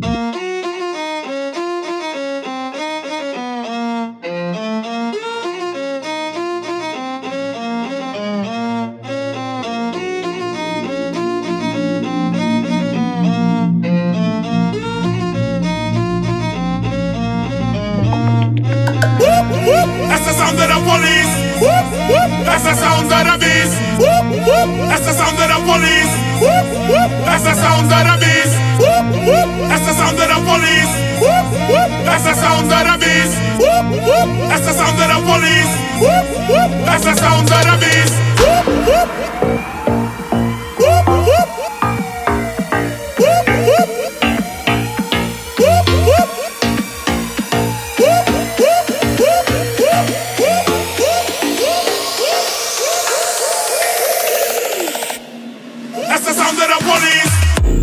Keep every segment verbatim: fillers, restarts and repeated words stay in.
That's the sound of the police. That's the sound of the beast. That's the sound of the police. That's the sound of the beast. That's the sound of the police. That's the sound of the beast. That's the sound of the police. That's the sound of the beast. That's the sound of the police.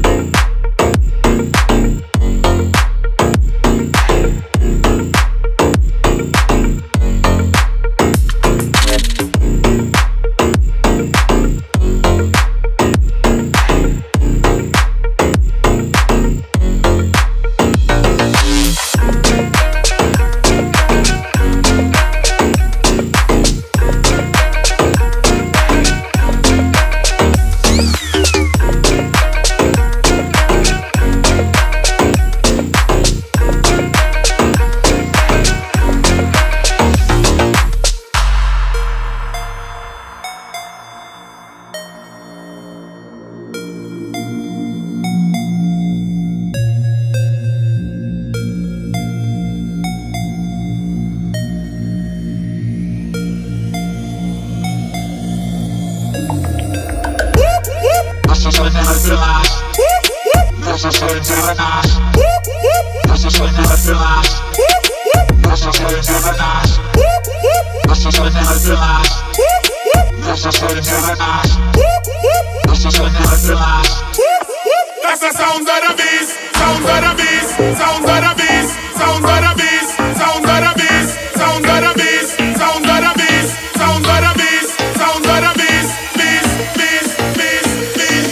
Nossa saideira de las. Nossa saideira nas. Nossa saideira de las. Nossa saideira nas. Nossa saideira de las. Nossa saideira nas. Nossa saideira de las. That's the sound of the beast. Sound of the beast. Sound of the beast. Sound of the beast. Sound of the beast. Sound of the beast. Sound of the beast. Sound of the beast. Sound of the beast. Beast. Beast. Beast. Beast.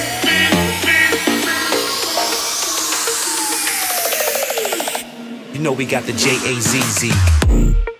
You know we got the J A Z Z.